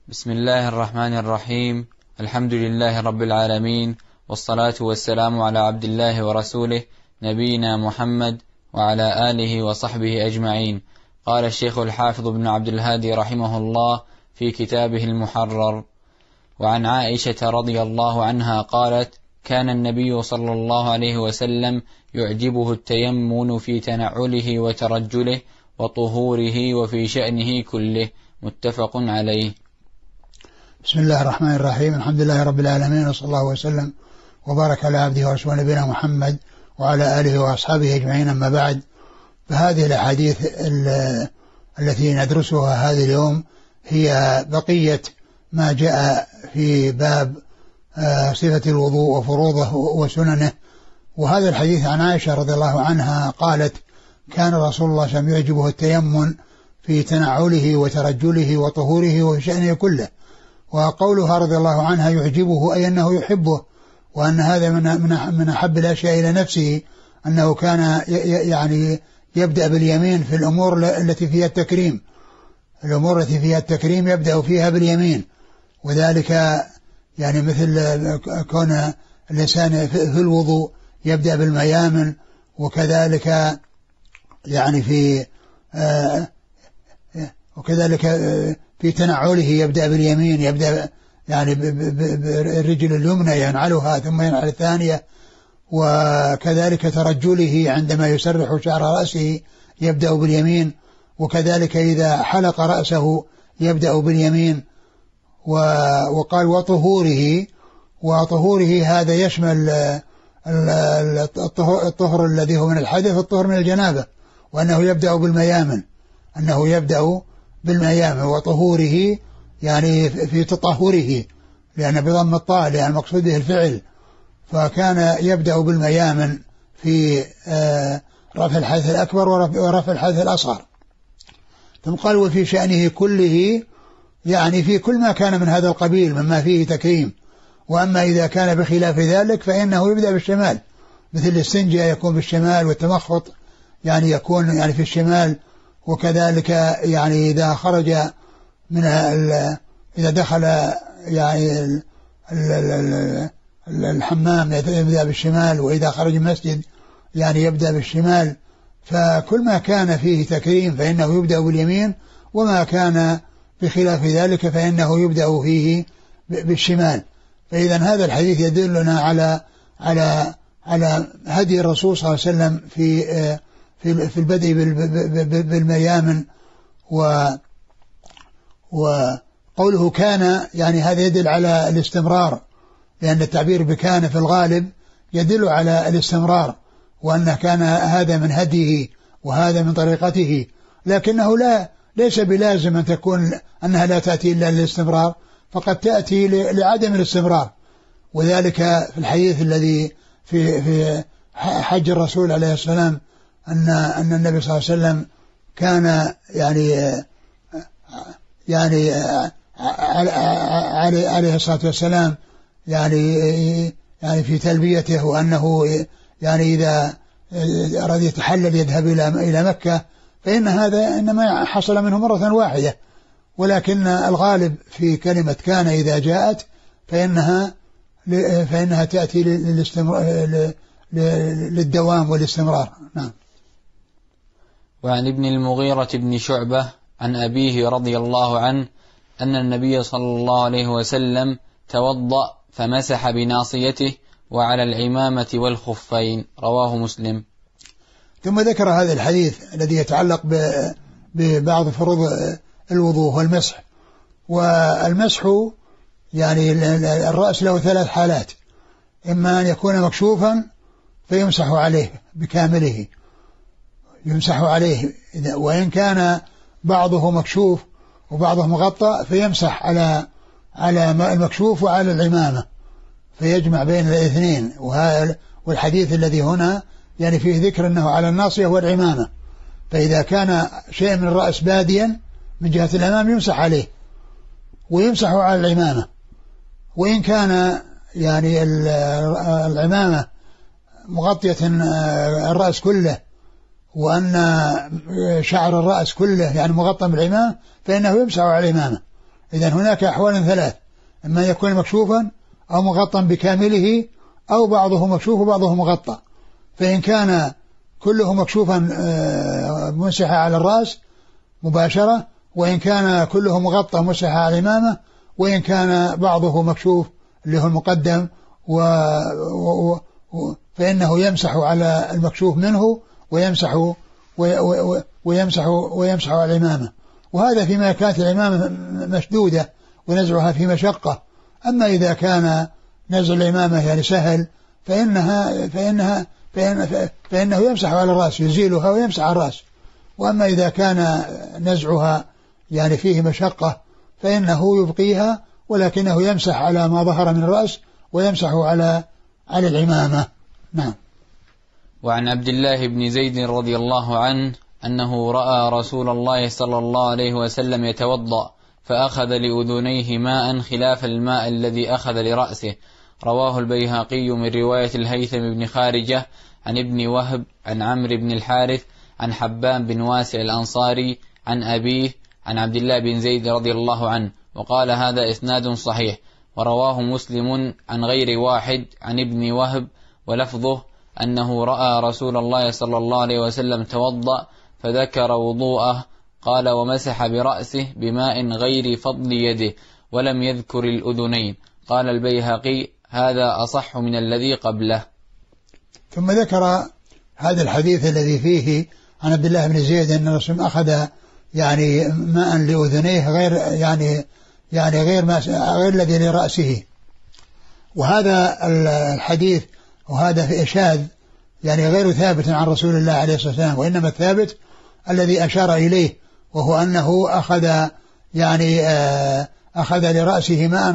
بسم الله الرحمن الرحيم. الحمد لله رب العالمين، والصلاة والسلام على عبد الله ورسوله نبينا محمد وعلى آله وصحبه أجمعين. قال الشيخ الحافظ بن عبد الهادي رحمه الله في كتابه المحرر: وعن عائشة رضي الله عنها قالت: كان النبي صلى الله عليه وسلم يعجبه التيمن في تنعله وترجله وطهوره وفي شأنه كله. متفق عليه. بسم الله الرحمن الرحيم. الحمد لله رب العالمين، وصلى الله وسلم وبارك على عبده ورسوله نبينا محمد وعلى آله وأصحابه أجمعين. أما بعد، فهذه الأحاديث التي ندرسها هذا اليوم هي بقية ما جاء في باب صفة الوضوء وفروضه وسننه. وهذا الحديث عن عائشة رضي الله عنها قالت: كان رسول الله صلى الله عليه وسلم يعجبه التيمن في تنعله وترجله وطهوره وفي شأنه كله. وقولها رضي الله عنها يعجبه أي أنه يحبه، وأن هذا من أحب الأشياء إلى نفسه، أنه كان يعني يبدأ باليمين في الأمور التي فيها التكريم. الأمور التي فيها التكريم يبدأ فيها باليمين، وذلك يعني مثل كون الإنسان في الوضوء يبدأ بالميامن، وكذلك يعني في تنعله يبدأ باليمين، يبدأ يعني بالرجل اليمنى ينعلها ثم ينعل الثانية. وكذلك ترجله عندما يسرح شعر رأسه يبدأ باليمين، وكذلك إذا حلق رأسه يبدأ باليمين. وقال وطهوره هذا يشمل الطهر الذي هو من الحدث والطهر من الجنابة، وأنه يبدأ بالميامن، وطهوره يعني في تطهره، لأن بضم الطاء لأن المقصود به الفعل. فكان يبدأ بالميامن في رفع الحدث الأكبر ورفع الحدث الأصغر. ثم قال: وفي شأنه كله، يعني في كل ما كان من هذا القبيل مما فيه تكريم. وأما إذا كان بخلاف ذلك فإنه يبدأ بالشمال، مثل الاستنجاء يكون بالشمال، والتمخط يعني يكون يعني في الشمال. وكذلك يعني إذا خرج من إذا دخل يعني الحمام يبدأ بالشمال، وإذا خرج المسجد يعني يبدأ بالشمال. فكل ما كان فيه تكريم فإنه يبدأ باليمين، وما كان بخلاف ذلك فإنه يبدأ فيه بالشمال. فإذا هذا الحديث يدلنا على هدي الرسول صلى الله عليه وسلم في البدء بالميامن. وقوله كان يعني هذا يدل على الاستمرار، لأن التعبير بكان في الغالب يدل على الاستمرار، وأنه كان هذا من هديه وهذا من طريقته، لكنه ليس بلازم أن تكون أنها لا تأتي إلا للاستمرار، فقد تأتي لعدم الاستمرار. وذلك في الحديث الذي في حج الرسول عليه السلام أن النبي صلى الله عليه وسلم كان يعني عليه الصلاة والسلام يعني في تلبيته، وأنه يعني إذا أراد يتحلل يذهب إلى مكة، فإن هذا إنما حصل منه مرة واحدة. ولكن الغالب في كلمة كان إذا جاءت فإنها تأتي للدوام والاستمرار. نعم. وعن ابن المغيرة بن شعبة عن أبيه رضي الله عنه أن النبي صلى الله عليه وسلم توضأ فمسح بناصيته وعلى العمامة والخفين. رواه مسلم. ثم ذكر هذا الحديث الذي يتعلق ببعض فروض الوضوء والمسح. والمسح يعني الرأس له 3 حالات: إما أن يكون مكشوفا فيمسح عليه بكامله، يمسح عليه، وإن كان بعضه مكشوف وبعضه مغطى فيمسح على المكشوف وعلى العمامة، فيجمع بين الاثنين. والحديث الذي هنا يعني فيه ذكر أنه على الناصية والعمامة، فإذا كان شيء من الرأس باديا من جهة الأمام يمسح عليه ويمسح على العمامة. وإن كان يعني العمامة مغطية الرأس كله، وأن شعر الرأس كله يعني مغطى بالعمامة، فإنه يمسح على العمامة. إذن هناك أحوال ثلاث، إما يكون مكشوفا أو مغطى بكامله أو بعضه مكشوف وبعضه مغطى. فإن كان كله مكشوفا مسح على الرأس مباشرة، وإن كان كله مغطى مسح على الإمامة، وإن كان بعضه مكشوف اللي هو المقدم فإنه يمسح على المكشوف منه ويمسح على الإمامة. وهذا فيما كانت الإمامة مشدودة ونزعها في مشقة. أما إذا كان نزع الإمامة يعني سهل فإنه يمسح على الرأس، يزيلها ويمسح على الرأس. وأما إذا كان نزعها يعني فيه مشقة فإنه يبقيها، ولكنه يمسح على ما ظهر من الرأس ويمسح على العمامة. نعم. وعن عبد الله بن زيد رضي الله عنه أنه رأى رسول الله صلى الله عليه وسلم يتوضأ فأخذ لأذنيه ماء خلاف الماء الذي أخذ لرأسه. رواه البيهقي من رواية الهيثم بن خارجة عن ابن وهب عن عمرو بن الحارث عن حبان بن واسع الأنصاري عن أبيه عن عبد الله بن زيد رضي الله عنه، وقال هذا إسناد صحيح. ورواه مسلم عن غير واحد عن ابن وهب ولفظه أنه رأى رسول الله صلى الله عليه وسلم توضأ فذكر وضوءه، قال ومسح برأسه بماء غير فضل يده ولم يذكر الأذنين. قال البيهقي هذا أصح من الذي قبله. ثم ذكر هذا الحديث الذي فيه عن عبد الله بن زيد أن الرسول أخذ يعني ماء لأذنيه غير الذي لرأسه. وهذا الحديث وهذا في إشهاد يعني غير ثابت عن رسول الله عليه الصلاة والسلام، وإنما الثابت الذي أشار إليه، وهو أنه أخذ لرأسه ماء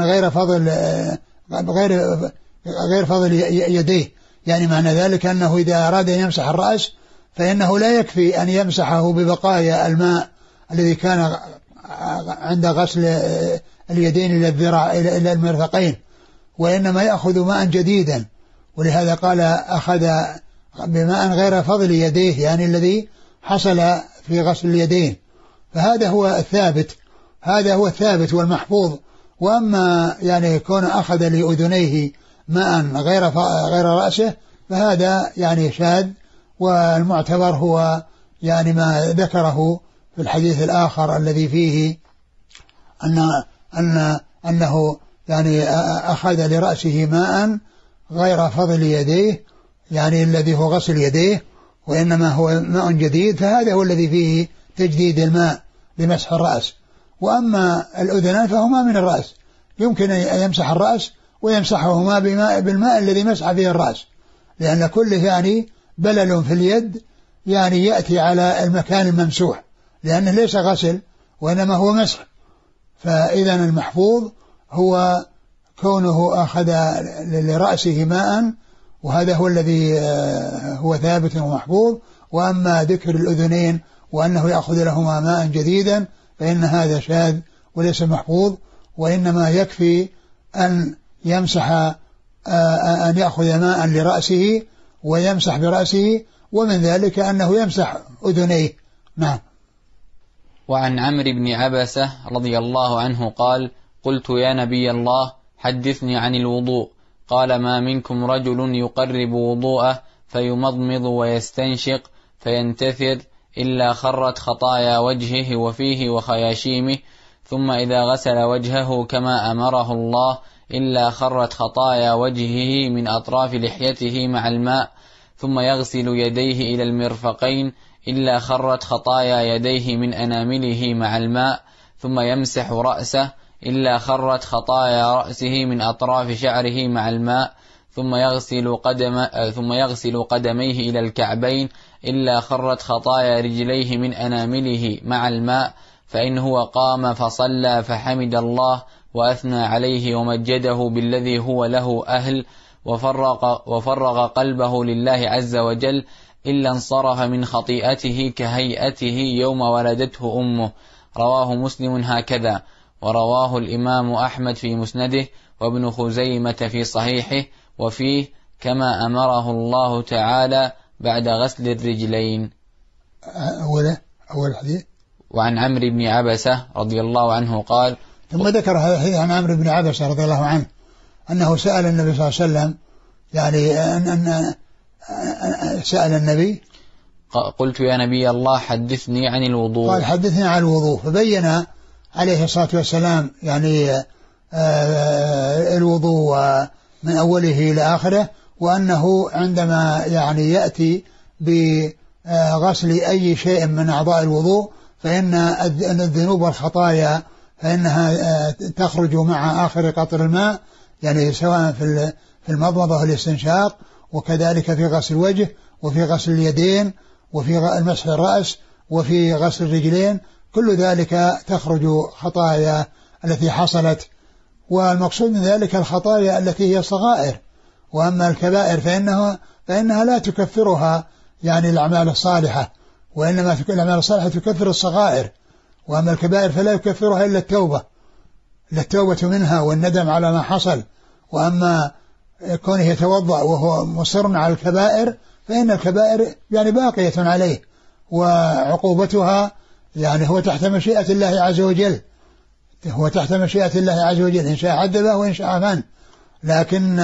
غير فضل يديه. يعني معنى ذلك أنه إذا أراد أن يمسح الرأس فإنه لا يكفي أن يمسحه ببقايا الماء الذي كان عند غسل اليدين إلى الذراع إلى المرفقين، وإنما يأخذ ماء جديدا. ولهذا قال أخذ بماء غير فضل يديه، يعني الذي حصل في غسل اليدين. فهذا هو الثابت والمحفوظ. وأما يعني يكون أخذ لأذنيه ماء غير رأسه فهذا يعني شاذ، والمعتبر هو يعني ما ذكره في الحديث الآخر الذي فيه أنه يعني أخذ لرأسه ماء غير فضل يديه، يعني الذي هو غسل يديه، وإنما هو ماء جديد، فهذا هو الذي فيه تجديد الماء لمسح الرأس. وأما الأذنان فهما من الرأس، يمكن أن يمسح الرأس ويمسحهما بالماء الذي مسح فيه الرأس، لأن كله يعني بلل في اليد يعني يأتي على المكان الممسوح، لأنه ليس غسل وإنما هو مسح. فإذا المحفوظ هو كونه أخذ لرأسه ماء، وهذا هو الذي هو ثابت ومحفوظ. وأما ذكر الأذنين وأنه يأخذ لهما ماء جديدا فإن هذا شاذ وليس محفوظ، وإنما يكفي أن يمسح أن يأخذ ماء لرأسه ويمسح برأسه، ومن ذلك أنه يمسح أذنيه. نعم. وعن عمرو بن عبسة رضي الله عنه قال قلت يا نبي الله حدثني عن الوضوء. قال ما منكم رجل يقرب وضوءه فيمضمض ويستنشق فينتثر إلا خرت خطايا وجهه وفيه وخياشيمه، ثم إذا غسل وجهه كما أمره الله إلا خرت خطايا وجهه من أطراف لحيته مع الماء، ثم يغسل يديه إلى المرفقين إلا خرت خطايا يديه من أنامله مع الماء، ثم يمسح رأسه إلا خرت خطايا رأسه من أطراف شعره مع الماء، ثم يغسل قدميه إلى الكعبين إلا خرت خطايا رجليه من أنامله مع الماء. فإن هو قام فصلى فحمد الله وأثنى عليه ومجده بالذي هو له أهل وفرغ قلبه لله عز وجل إلا انصرف من خطيئته كهيئته يوم ولدته أمه. رواه مسلم هكذا، ورواه الإمام أحمد في مسنده وابن خزيمة في صحيحه، وفيه كما أمره الله تعالى بعد غسل الرجلين. أول حديث. وعن عمرو بن عبسة رضي الله عنه قال ثم ذكر هذا الحديث عن عمرو بن عبسة رضي الله عنه أنه سأل النبي صلى الله عليه وسلم، يعني أن سأل النبي، قلت يا نبي الله حدثني عن الوضوء، قال حدثني عن الوضوء، فبين عليه الصلاة والسلام يعني الوضوء من أوله إلى آخره، وأنه عندما يعني يأتي بغسل أي شيء من أعضاء الوضوء فإن الذنوب والخطايا فإنها تخرج مع آخر قطر الماء، يعني سواء في المضمضة والاستنشاق، وكذلك في غسل الوجه وفي غسل اليدين وفي مسح الرأس وفي غسل الرجلين، كل ذلك تخرج خطايا التي حصلت. والمقصود من ذلك الخطايا التي هي صغائر، وأما الكبائر فإنها لا تكفرها يعني الأعمال الصالحة، وإنما الأعمال الصالحة تكفر الصغائر، وأما الكبائر فلا يكفرها إلا التوبة منها والندم على ما حصل. وأما كونه يتوضأ وهو مصر على الكبائر فإن الكبائر يعني باقية عليه، وعقوبتها يعني هو تحت مشيئة الله عز وجل، هو تحت مشيئة الله عز وجل، إن شاء عذبه وإن شاء عفا. لكن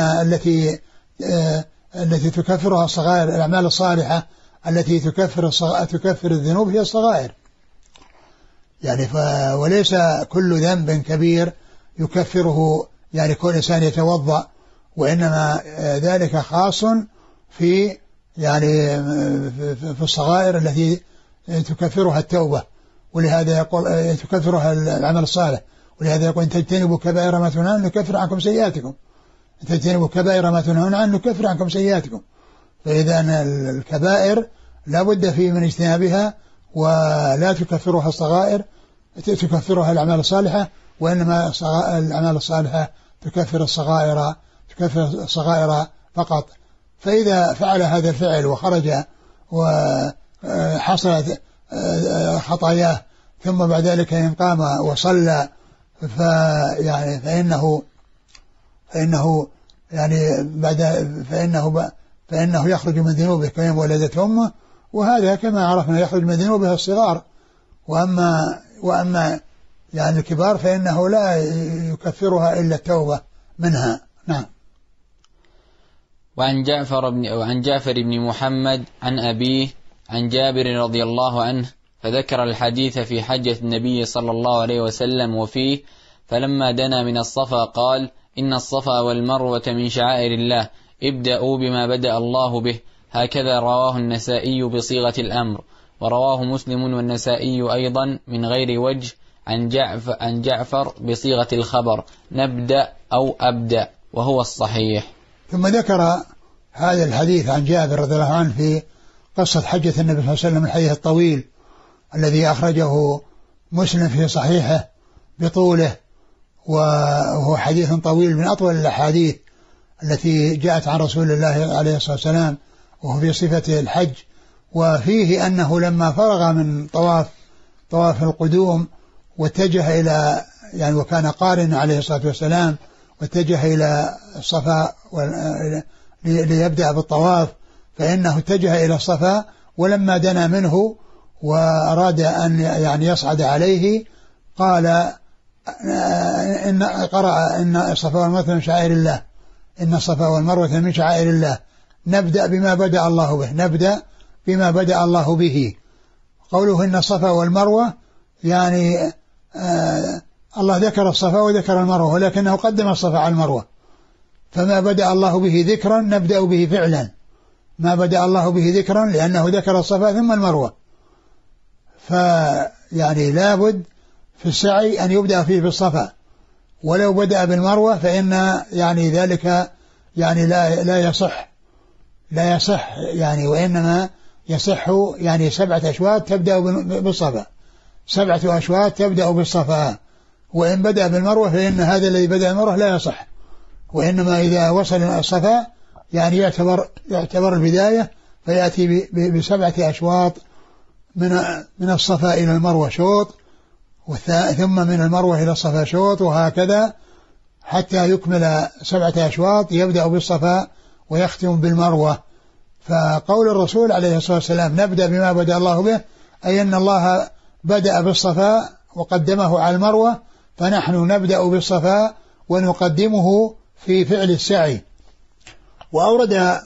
التي تكفرها الصغائر، الأعمال الصالحة التي تكفر الذنوب هي الصغائر يعني. وليس كل ذنب كبير يكفره يعني كل إنسان يتوضأ، وإنما ذلك خاص في يعني في الصغائر التي تكفرها التوبة، ولهذا يقول تكفرها العمل الصالح، ولهذا يقول إن تجتنبوا كبائر ما تنهون عنه نكفر عنكم سيئاتكم، إن تجتنبوا كبائر ما تنهون عنه نكفر عنكم سيئاتكم. فإذا الكبائر لا بد فيه من اجتنابها، ولا تكفرها الصغائر، تكفرها الأعمال الصالحة، وإنما الأعمال الصالحة تكفر الصغائر فقط. فإذا فعل هذا الفعل وخرج وحصلت خطاياه ثم بعد ذلك إن قام وصلى فإنه يخرج من ذنوبه كيوم ولدته أمه، وهذا كما عرفنا يخرج من ذنوبه الصغار. وأما يعني الكبار فإنه لا يكفرها إلا التوبة منها. نعم. وعن جعفر بن محمد عن أبيه عن جابر رضي الله عنه فذكر الحديث في حجة النبي صلى الله عليه وسلم وفيه: فلما دنا من الصفا قال: إن الصفا والمروة من شعائر الله، ابدأوا بما بدأ الله به. هكذا رواه النسائي بصيغة الأمر، ورواه مسلم والنسائي أيضا من غير وجه عن جعفر بصيغة الخبر: نبدأ أو أبدأ، وهو الصحيح. ثم ذكر هذا الحديث عن جابر رضي الله عنه في قصة حجة النبي صلى الله عليه وسلم، الحديث الطويل الذي أخرجه مسلم في صحيحه بطوله، وهو حديث طويل من أطول الأحاديث التي جاءت عن رسول الله عليه الصلاة والسلام، وهو في صفة الحج. وفيه أنه لما فرغ من طواف القدوم واتجه إلى يعني وكان قارن عليه الصلاة والسلام، واتجه إلى الصفا ليبدأ بالطواف، فإنه اتجه إلى الصفا، ولما دنا منه وأراد أن يعني يصعد عليه قال قرأ: إن الصفا والمروة من شعائر الله، إن الصفا والمروة من شعائر الله، نبدأ بما بدأ الله به، نبدأ بما بدأ الله به. قوله إن الصفا والمروة يعني الله ذكر الصفا وذكر المروة، ولكنه قدم الصفا على المروة، فما بدأ الله به ذكرا نبدأ به فعلا، ما بدأ الله به ذكرا لأنه ذكر الصفا ثم المروة. فيعني لابد في السعي أن يبدأ فيه بالصفا، ولو بدأ بالمروة فإن يعني ذلك يعني لا يصح يعني، وإنما يصح يعني 7 أشواط تبدأ بالصفا، 7 أشواط تبدأ بالصفا، وإن بدأ بالمروة فإن هذا الذي بدأ بالمروة لا يصح، وإنما إذا وصل الصفا يعني يعتبر البداية، فيأتي ب7 أشواط من الصفا إلى المروة شوط، ثم من المروة إلى الصفا شوط، وهكذا حتى يكمل 7 أشواط يبدأ بالصفا ويختم بالمروة. فقول الرسول عليه الصلاة والسلام نبدأ بما بدأ الله به، أي أن الله بدأ بالصفا وقدمه على المروة، فنحن نبدأ بالصفا ونقدمه في فعل السعي. وأورد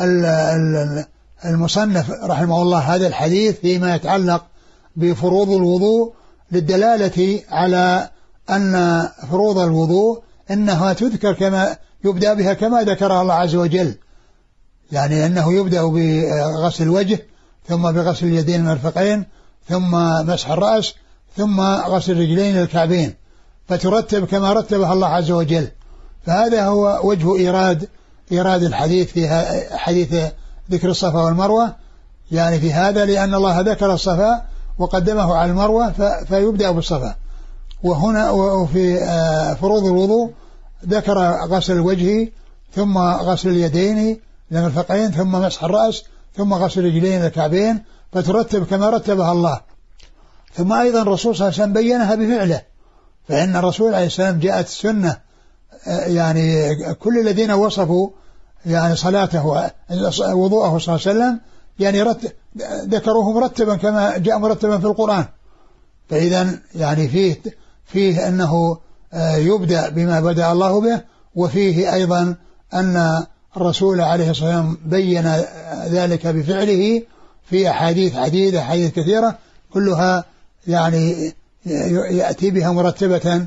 المصنف رحمه الله هذا الحديث فيما يتعلق بفروض الوضوء للدلالة على أن فروض الوضوء إنها تذكر كما يبدأ بها كما ذكرها الله عز وجل، يعني أنه يبدأ بغسل الوجه ثم بغسل اليدين المرفقين ثم مسح الرأس ثم غسل الرجلين الكعبين، فترتب كما رتبها الله عز وجل. فهذا هو وجه إيراد الحديث في حديث ذكر الصفا والمروة، يعني في هذا لأن الله ذكر الصفا وقدمه على المروة فيبدأ بالصفا. وهنا وفي فروض الوضوء ذكر غسل الوجه ثم غسل اليدين المرفقين ثم مسح الرأس ثم غسل الرجلين الكعبين، فترتب كما رتبها الله. ثم أيضا الرسول صلى الله عليه وسلم بينها بفعله، فإن الرسول عليه السلام جاءت السنة، يعني كل الذين وصفوا يعني صلاته وضوءه صلى الله عليه وسلم يعني ذكروه مرتبا كما جاء مرتبا في القرآن. فإذا يعني فيه أنه يبدأ بما بدأ الله به، وفيه أيضا أن الرسول عليه الصلاة والسلام بين ذلك بفعله في أحاديث عديدة، أحاديث كثيرة كلها يعني يأتي بها مرتبة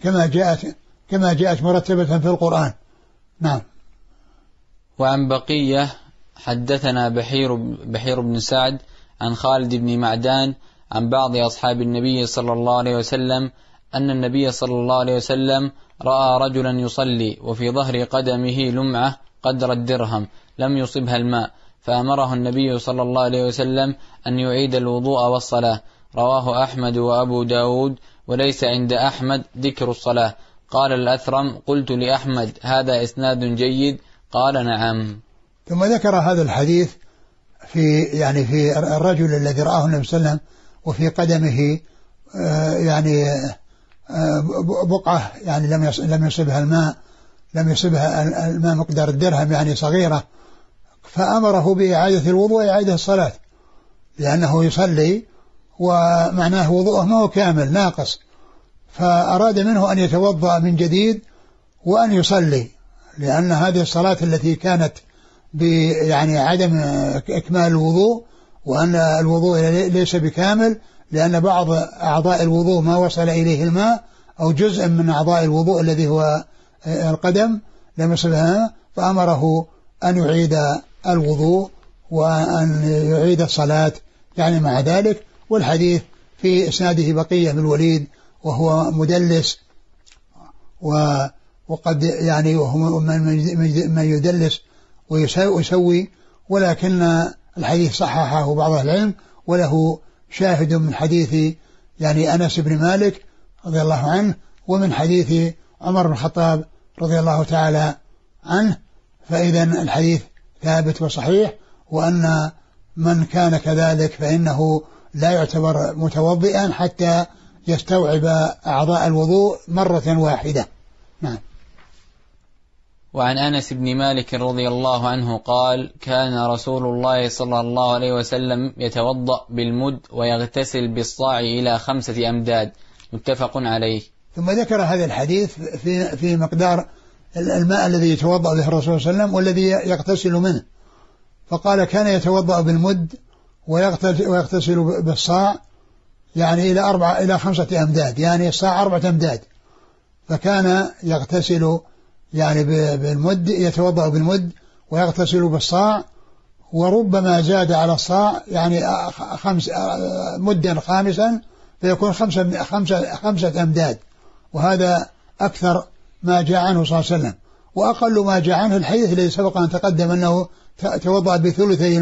كما جاءت مرتبة في القرآن. نعم. وعن بقية حدثنا بحير بن سعد عن خالد بن معدان عن بعض أصحاب النبي صلى الله عليه وسلم أن النبي صلى الله عليه وسلم رأى رجلا يصلي وفي ظهر قدمه لمعة قدر الدرهم لم يصبها الماء، فأمره النبي صلى الله عليه وسلم أن يعيد الوضوء والصلاة. رواه أحمد وأبو داود، وليس عند أحمد ذكر الصلاة. قال الأثرم: قلت لأحمد: هذا إسناد جيد؟ قال: نعم. ثم ذكر هذا الحديث في الرجل الذي رآه النبي صلى الله عليه وسلم وفي قدمه يعني بقعة يعني لم يصبها الماء مقدار الدرهم يعني صغيرة، فأمره بإعادة الوضوء وإعادة الصلاة، لأنه يصلي ومعناه وضوءه ما هو كامل ناقص، فأراد منه أن يتوضأ من جديد وأن يصلي، لأن هذه الصلاة التي كانت يعني عدم إكمال الوضوء، وأن الوضوء ليس بكامل، لأن بعض أعضاء الوضوء ما وصل إليه الماء، أو جزء من أعضاء الوضوء الذي هو القدم لم يصلها، فأمره أن يعيد الوضوء وأن يعيد الصلاة يعني مع ذلك. والحديث في إسناده بقية بن الوليد وهو مدلس، وقد يعني وهو من يدلس ويسوي، ولكن الحديث صححه بعض أهل العلم، وله شاهد من حديث يعني أنس بن مالك رضي الله عنه، ومن حديث عمر بن الخطاب رضي الله تعالى عنه. فإذا الحديث ثابت وصحيح، وأن من كان كذلك فإنه لا يعتبر متوضئا حتى يستوعب أعضاء الوضوء مرة واحدة. نعم. وعن أنس بن مالك رضي الله عنه قال: كان رسول الله صلى الله عليه وسلم يتوضأ بالمد ويغتسل بالصاع إلى 5 أمداد، متفق عليه. ثم ذكر هذا الحديث في مقدار الماء الذي يتوضأ به الرسول صلى الله عليه وسلم والذي يغتسل منه، فقال: كان يتوضأ بالمد ويغتسل بالصاع يعني إلى 5 أمداد، يعني الصاع 4 أمداد، فكان يغتسل يعني بالمد، يتوضأ بالمد ويغتسل بالصاع، وربما زاد على الصاع يعني 5 مدا خامسا فيكون 5 أمداد، وهذا أكثر ما جاء عنه صلى الله عليه وسلم. وأقل ما جاء عنه الحديث الذي سبق أن تقدم أنه توضأ بثلثي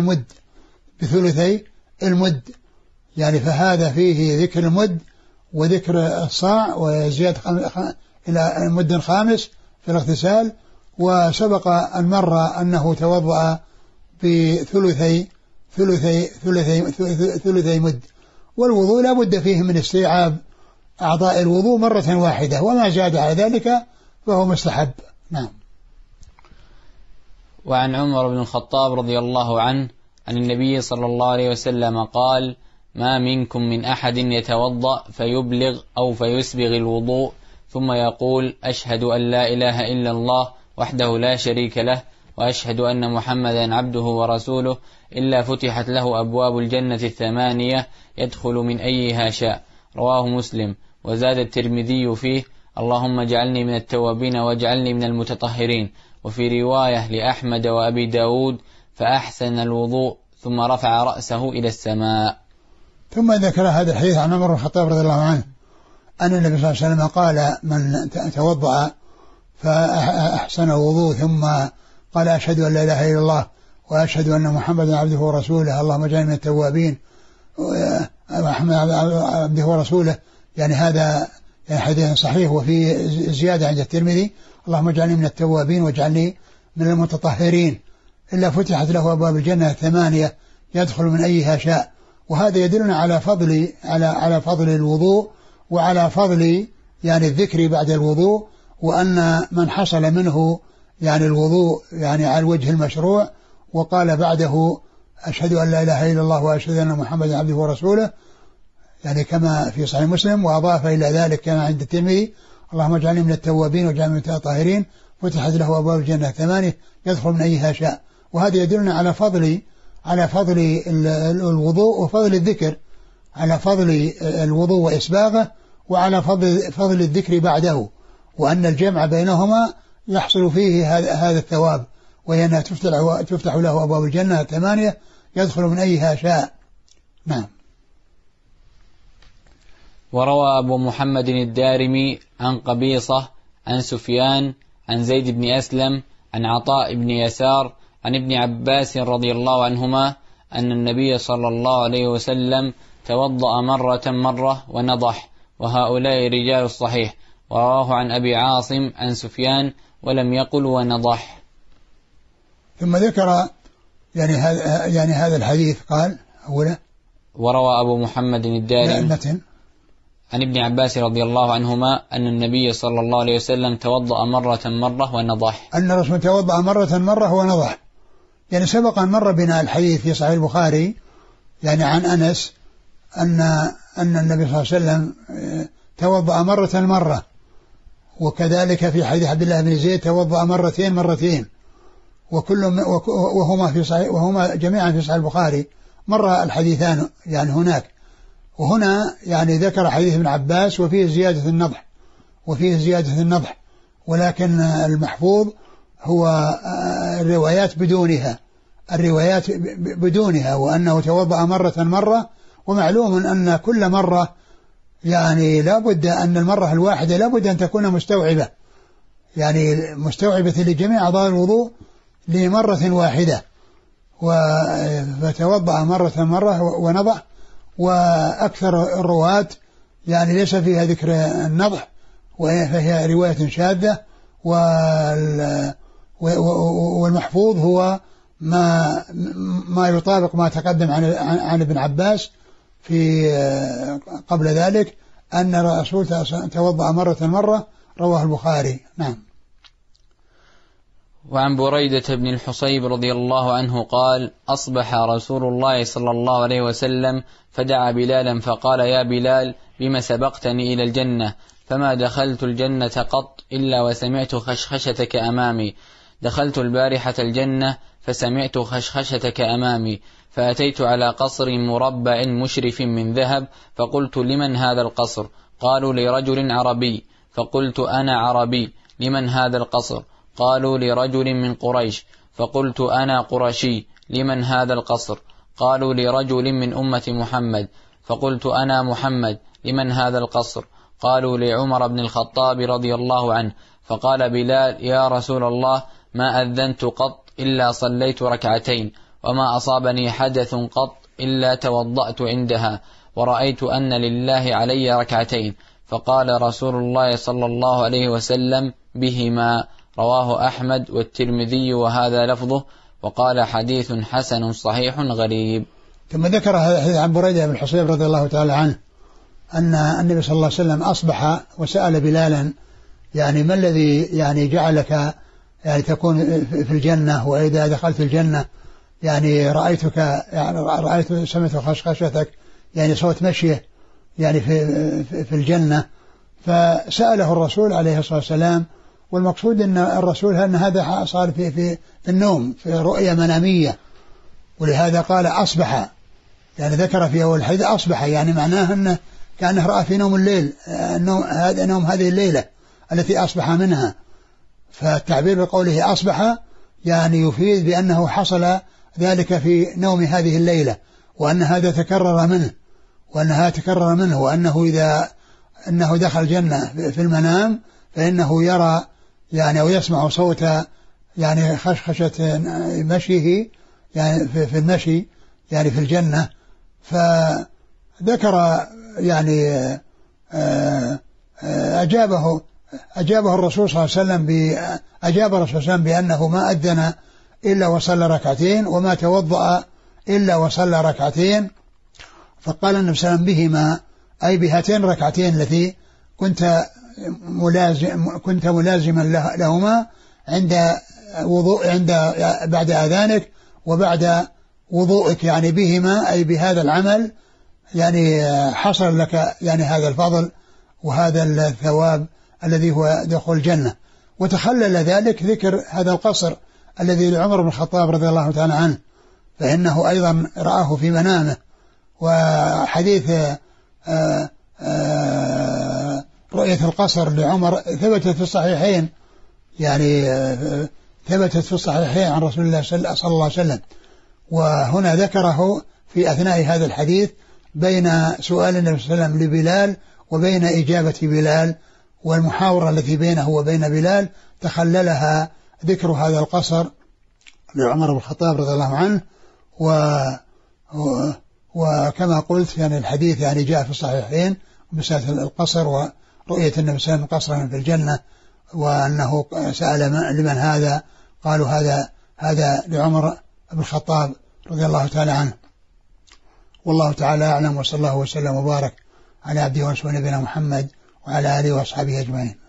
المد، يعني فهذا فيه ذكر المد وذكر الصاع وزيادة إلى مد خامس في الاغتسال. وسبق المرة أنه توضأ بثلثي مد. والوضوء لا بد فيه من استيعاب أعضاء الوضوء مرة واحدة، وما زاد على ذلك فهو مستحب. نعم. وعن عمر بن الخطاب رضي الله عنه عن النبي صلى الله عليه وسلم قال: ما منكم من أحد يتوضأ فيبلغ أو فيسبغ الوضوء ثم يقول: أشهد أن لا إله إلا الله وحده لا شريك له وأشهد أن محمدا عبده ورسوله، إلا فتحت له أبواب الجنة 8 يدخل من أيها شاء. رواه مسلم. وزاد الترمذي فيه: اللهم اجعلني من التوابين واجعلني من المتطهرين. وفي رواية لأحمد وأبي داود: فأحسن الوضوء ثم رفع رأسه إلى السماء. ثم ذكر هذا الحديث عن عمر بن الخطاب رضي الله عنه أن النبي صلى الله عليه وسلم قال: من توضأ فأحسن الوضوء ثم قال: أشهد أن لا إله إلا الله وأشهد أن محمدا عبده ورسوله، اللهم اجعلني من التوابين محمد عبده ورسوله، يعني هذا حديث صحيح. وفي زيادة عند الترمذي: اللهم اجعلني من التوابين واجعلني من المتطهرين، إلا فتحت له أبواب الجنة 8 يدخل من أيها شاء. وهذا يدلنا على فضل الوضوء وعلى فضل يعني الذكر بعد الوضوء، وأن من حصل منه يعني الوضوء يعني على الوجه المشروع وقال بعده: أشهد أن لا إله إلا الله وأشهد أن محمدا عبده ورسوله، يعني كما في صحيح مسلم، وأضاف إلى ذلك كما عند الترمذي: اللهم اجعلني من التوابين واجعلني من المتطهرين، فتحت له أبواب الجنة 8 يدخل من أيها شاء. وهذا يدلنا على فضل الوضوء وفضل الذكر، على فضل الوضوء وإسباغه، وعلى فضل الذكر بعده، وأن الجمع بينهما يحصل فيه هذا الثواب، وهي أنها تفتح له أبواب الجنة 8 يدخل من أيها شاء. نعم. وروى أبو محمد الدارمي عن قبيصة عن سفيان عن زيد بن أسلم عن عطاء بن يسار عن ابن عباس رضي الله عنهما أن النبي صلى الله عليه وسلم توضأ مرة ونضح، وهؤلاء رجال الصحيح. ورواه عن أبي عاصم عن سفيان ولم يقل ونضح. ثم ذكر يعني هذا الحديث قال أولا: وروى أبو محمد الدارمي عن ابن عباس رضي الله عنهما أن النبي صلى الله عليه وسلم توضأ مرة ونضح، أن الرسول توضأ مرة ونضح. يعني سبق أن مر بنا الحديث في صحيح البخاري يعني عن أنس أن النبي صلى الله عليه وسلم توضأ مرة، وكذلك في حديث عبد الله بن زيد توضأ مرتين، وهما جميعا في صحيح البخاري. مر الحديثان يعني هناك، وهنا يعني ذكر حديث ابن عباس وفيه زيادة النضح، ولكن المحفوظ هو الروايات بدونها، وأنه توضأ مرة. ومعلوم أن كل مرة يعني لابد أن المرة الواحدة لابد أن تكون مستوعبة، يعني مستوعبة لجميع أعضاء الوضوء لمرة واحدة. فتوضأ مرة ونضح. وأكثر الرواة يعني ليس فيها ذكر النضح، فهي رواية شاذة. والمحفوظ هو ما يطابق ما تقدم عن ابن عباس في قبل ذلك أن الرسول توضأ مرة، رواه البخاري. نعم. وعن بريدة بن الحصيب رضي الله عنه قال: أصبح رسول الله صلى الله عليه وسلم فدعا بلالا فقال: يا بلال، بما سبقتني إلى الجنة؟ فما دخلت الجنة قط إلا وسمعت خشخشتك أمامي. دخلت البارحة الجنة فسمعت خشخشتك أمامي، فأتيت على قصر مربع مشرف من ذهب، فقلت: لمن هذا القصر؟ قالوا: لرجل عربي. فقلت: أنا عربي، لمن هذا القصر؟ قالوا: لرجل من قريش. فقلت: أنا قرشي، لمن هذا القصر؟ قالوا: لرجل من أمة محمد. فقلت: أنا محمد، لمن هذا القصر؟ قالوا: لعمر بن الخطاب رضي الله عنه. فقال بلال: يا رسول الله، ما أذنت قط إلا صليت ركعتين، وما أصابني حدث قط إلا توضأت عندها، ورأيت أن لله علي ركعتين. فقال رسول الله صلى الله عليه وسلم: بهما. رواه أحمد والترمذي وهذا لفظه، وقال: حديث حسن صحيح غريب. ثم ذكر هذا الحديث عن بريدة بن الحصيب رضي الله تعالى عنه أن النبي صلى الله عليه وسلم أصبح وسأل بلالا: يعني ما الذي يعني جعلك يعني تكون في الجنة، وإذا دخلت الجنة يعني سمعت خشخشتك، يعني صوت مشيه يعني في الجنة، فسأله الرسول عليه الصلاة والسلام. والمقصود أن الرسول أن هذا صار في النوم، في رؤية منامية، ولهذا قال أصبح، يعني ذكر في أول الحديث أصبح، يعني معناه أنه كأنه رأى في نوم الليل، نوم هذه الليلة التي أصبح منها. فالتعبير بقوله أصبح يعني يفيد بأنه حصل ذلك في نوم هذه الليلة، وأن هذا تكرر منه، وأنها تكرر منه، وأنه إذا أنه دخل الجنة في المنام فإنه يرى يعني أو يسمع صوت يعني خشخشة مشيه يعني في المشي يعني في الجنة. فذكر يعني أجابه الرسول صلى الله عليه وسلم أجاب الرسول صلى الله عليه وسلم بأنه ما أذن إلا وصلى ركعتين، وما توضأ إلا وصلى ركعتين. فقال النبي صلى الله عليه وسلم بهما، أي بهاتين الركعتين التي كنت ملازما لهما عند وضوء، بعد أذانك وبعد وضوءك، يعني بهما أي بهذا العمل يعني حصل لك يعني هذا الفضل وهذا الثواب الذي هو دخول الجنة. وتخلل ذلك ذكر هذا القصر الذي لعمر بن الخطاب رضي الله تعالى عنه، فإنه أيضا رآه في منامه. وحديث رؤية القصر لعمر ثبتت في الصحيحين، يعني ثبتت في الصحيحين عن رسول الله صلى الله عليه وسلم. وهنا ذكره في أثناء هذا الحديث بين سؤال النبي صلى الله عليه وسلم لبلال وبين إجابة بلال، والمحاورة التي بينه وبين بلال تخللها ذكر هذا القصر لعمر بن الخطاب رضي الله عنه. وكما قلت يعني الحديث يعني جاء في الصحيحين بمسألة القصر ورؤية النبي صلى الله عليه وسلم قصرا في الجنة، وأنه سأل لمن هذا، قالوا هذا لعمر بن الخطاب رضي الله تعالى عنه. والله تعالى أعلم، وصلى الله وسلم وبارك على عبده ورسوله نبينا محمد وعلى آله وأصحابه أجمعين.